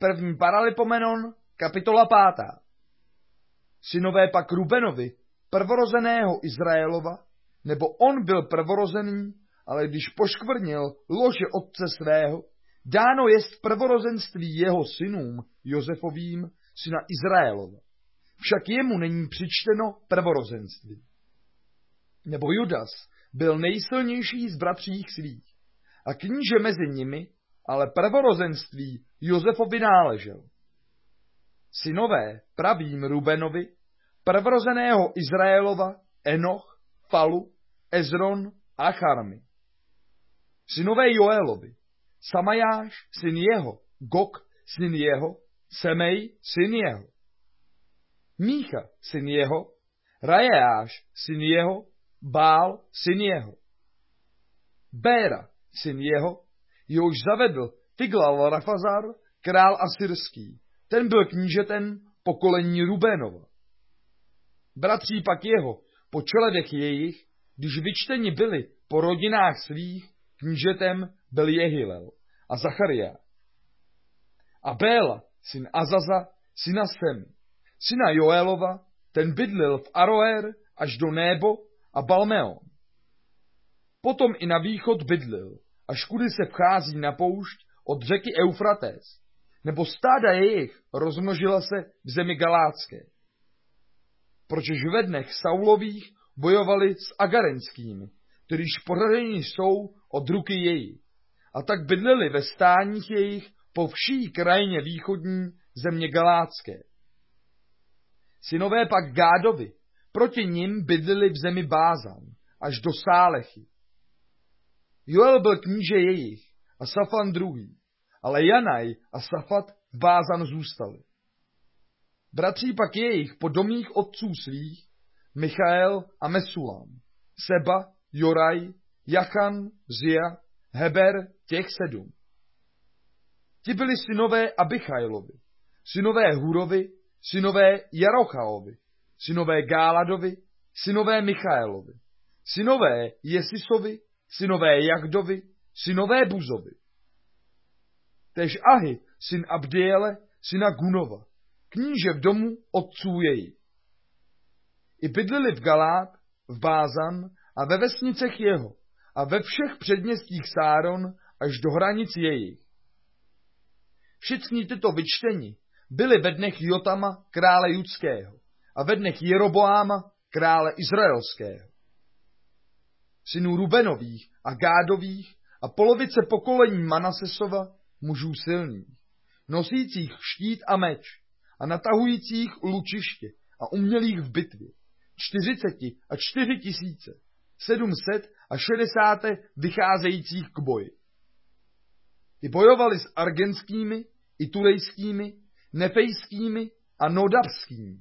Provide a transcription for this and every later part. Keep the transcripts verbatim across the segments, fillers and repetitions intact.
První Paralipomenon, kapitola pátá. Synové pak Rubenovi, prvorozeného Izraelova, nebo on byl prvorozený, ale když poškvrnil lože otce svého, dáno jest prvorozenství jeho synům Josefovým, syna Izraelova. Však jemu není přičteno prvorozenství. Nebo Judas byl nejsilnější z bratřích svých a kníže mezi nimi, ale prvorozenství Josefovi náležel. Synové pravým Rubenovi, prvorozeného Izraelova, Enoch, Falu, Ezron a Charmi. Synové Joelovi, Samajáš, syn jeho, Gok, syn jeho, Semej, syn jeho. Mícha, syn jeho, Rajeáš, syn jeho, Bál, syn jeho. Béra, syn jeho, jehož zavedl Tiglal Rafazar, král asyrský. Ten byl knížetem pokolení Rubenova. Bratří pak jeho, po čeledech jejich, když vyčteni byli po rodinách svých, knížetem byl Jehilel a Zachariáš. A Béla, syn Azaza, syna Semi, syna Joelova, ten bydlil v Aroer až do Nébo a Balmeon. Potom i na východ bydlil, až kudy se vchází na poušť od řeky Eufratés, nebo stáda jejich rozmnožila se v zemi Galátské. Pročež ve dnech Saulových bojovali s Agarenskými, kterýž poraženi jsou od ruky jejich, a tak bydleli ve stáních jejich po vší krajině východní země Galátské. Synové pak Gádovi, proti nim bydleli v zemi Bázan, až do Sálechy. Joel byl kníže jejich a Safan druhý, ale Janaj a Safat v Bázan zůstali. Bratří pak jejich po domích otců svých, Michael a Mesulam, Seba, Joraj, Jachan, Zia, Heber, těch sedm. Ti byli synové Abichailovi, synové Hurovi, synové Jarochaovi, synové Gáladovi, synové Michaelovi, synové Jesisovi, synové Jagdovi, synové Buzovi. Tež Ahi, syn Abdiele, syna Gunova, kníže v domu otců jejich. I bydlili v Galát, v Bázan a ve vesnicech jeho a ve všech předměstích Sáron až do hranic jejich. Všichni tyto vyčteni byli ve dnech Jotama, krále judského, a ve dnech Jeroboáma, krále izraelského. Synů Rubenových a Gádových a polovice pokolení Manasesova, mužů silných, nosících štít a meč a natahujících lučiště a umělých v bitvě, čtyřiceti a čtyři tisíce, sedmset a šedesáté vycházejících k boji. I bojovali s argenskými, i tulejskými, nefejskými a nodavskými.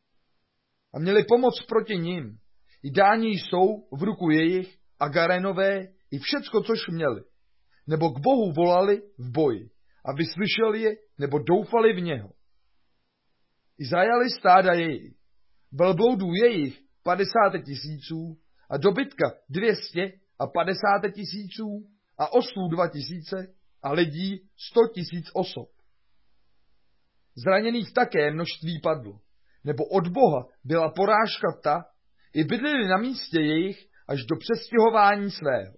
A měli pomoc proti nim. I dáni jsou v ruku jejich a Garenové i všecko, což měli. Nebo k Bohu volali v boji a vyslyšeli je, nebo doufali v něho. I zajali stáda jejich. Velbloudů jejich padesát tisíců a dobytka dvě stě a padesát tisíců a oslů dva tisíce a lidí sto tisíc osob. Zraněných také množství padlo, nebo od Boha byla porážka ta, i bydleli na místě jejich až do přestěhování svého.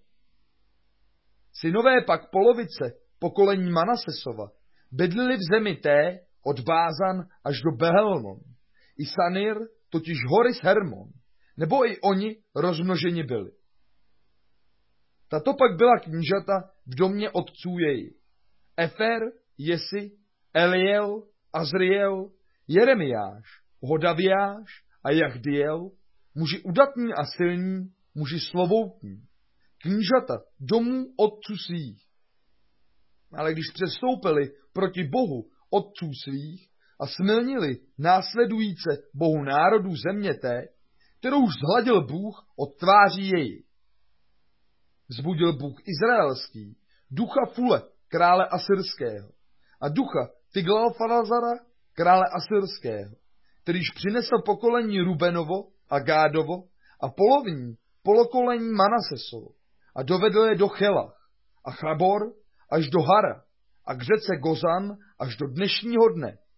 Synové pak polovice pokolení Manasesova bydleli v zemi té od Bázan až do Behelmon, i Sanir, totiž hory s Hermon, nebo i oni rozmnoženi byli. Tato pak byla knížata v domě otců jejich. Efer, Jesi, Eliel, Azriel, Jeremiáš, Hodaviáš a Jachdiel, muži udatní a silní, muži slovoutní, knížata domů otců svých. Ale když přestoupili proti Bohu otců svých a smilnili následujíce Bohu národů země té, kterou už zhladil Bůh od tváří jejich. Vzbudil Bůh izraelský ducha Fule, krále asyrského, a ducha Tiglalfalazara, krále asyrského, kterýž přinesl pokolení Rubenovo a Gádovo a polovní polokolení Manasesovo a dovedl je do Chelach a Chabor až do Hara a k řece Gozan až do dnešního dne.